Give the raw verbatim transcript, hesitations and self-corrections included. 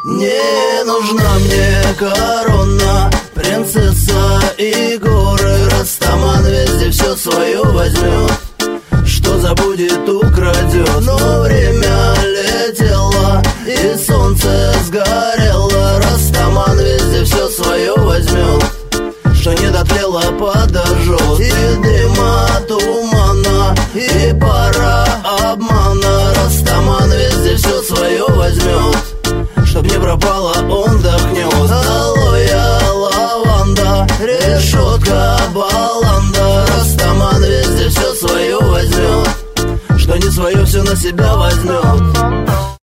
Не нужна мне корона, принцесса и горы. Растаман везде все свое возьмет, что забудет, украдет. Но время летело и солнце сгорело. Растаман везде все свое возьмет, что не дотлело, подожжет. И дыма, тумана, и пара обмана. Растаман везде все свое возьмет, чтоб не пропало, он вдохнет. Алоэ, лаванда, решетка, баланда. Растаман везде все свое возьмет, что не свое все на себя возьмет.